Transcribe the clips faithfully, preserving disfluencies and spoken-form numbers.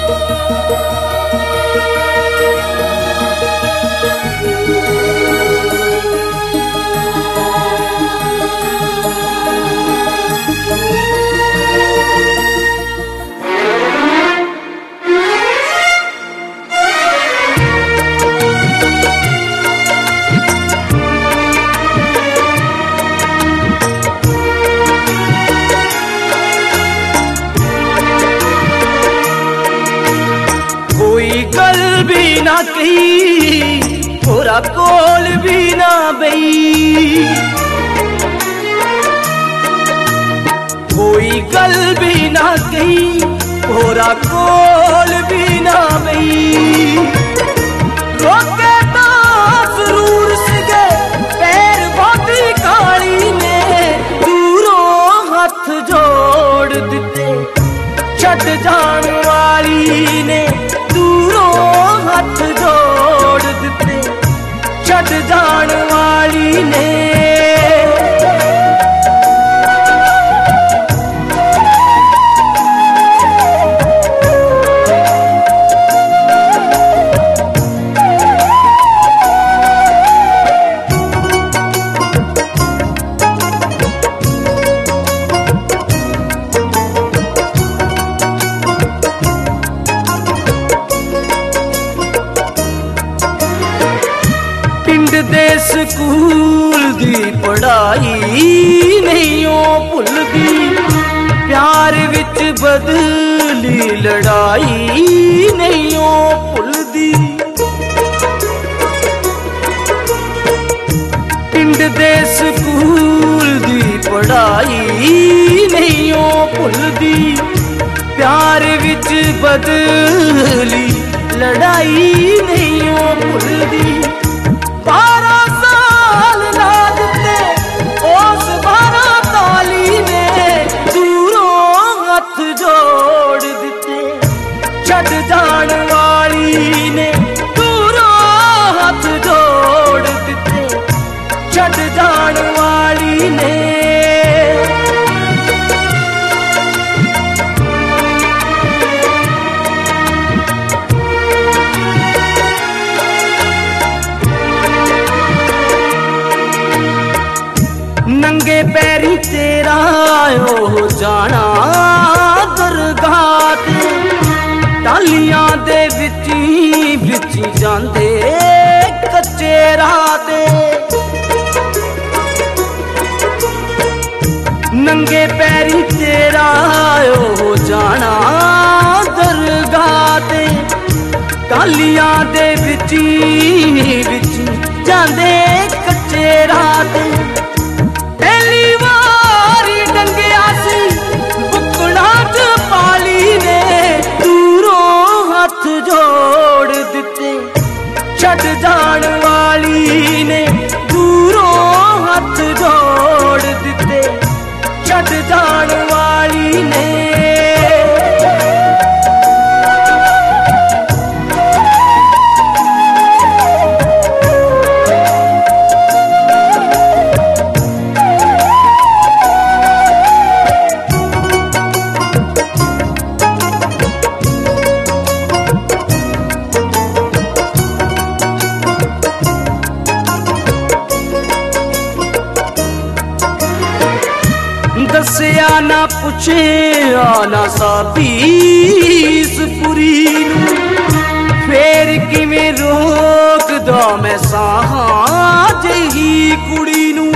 भी ना कही थोड़ा कोल भी ना बई, कोई गल भी ना कही थोड़ा कोल भी ना बई। रोके तो जरूर सके पैर बाती काली ने दूरों हाथ जोड़ दिते, छट जान वाली ने हाथ जोड़ दिते, छट जान वाली ने। दे स्कूल दी पढ़ाई नहीं ओ भुलदी, प्यार विच बदली लड़ाई नहीं ओ भुलदी। पिंड दे स्कूल दी पढ़ाई नहीं ओ भुलदी, प्यार विच बदली लड़ाई नहीं ओ भुलदी। बारह साल ना दिते उस बारह ताली ने दूरों हाथ जोड़ दिते, छट जान वाली ने दूरों हाथ जोड़ दिते, छट जान वाली ने। नंगे पैरी तेरा हो जाना दरगाह ते, टालियां दे विची विची जांदे कच्चे राते। नंगे पैरी तेरा हो जाना दरगाह ते, टालियां दे विची विची जांदे कच्चे राते। पहली बारी डंगिया सी बुकड़ा च पाली ने दूरों हाथ जोड़ दिते, छट जान वाली ने दूरों हाथ जोड़ दिते, छट जान वाली ने। दसिया ना पुछे आना साबीस पुरी नू, फेर किवें रोक दो मैं साहां जही कुड़ी नू।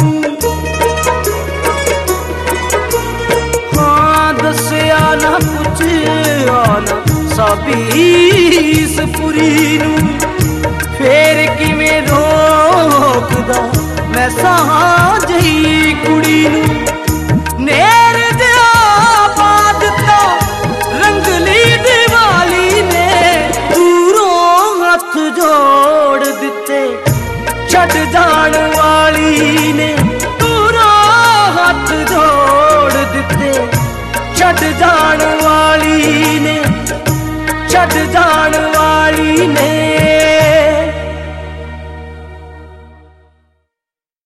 हाँ दसिया ना पुछे आना साबीस पुरी नू, फेर किवें रोक दो मैं साहां जही कुड़ी नू। नेर दिया बाद तो रंगली दिवाली ने दूरों हाथ जोड़ दिते, छट जान वाली ने दूरों हाथ जोड़ दिते, छट जान वाली ने छट जान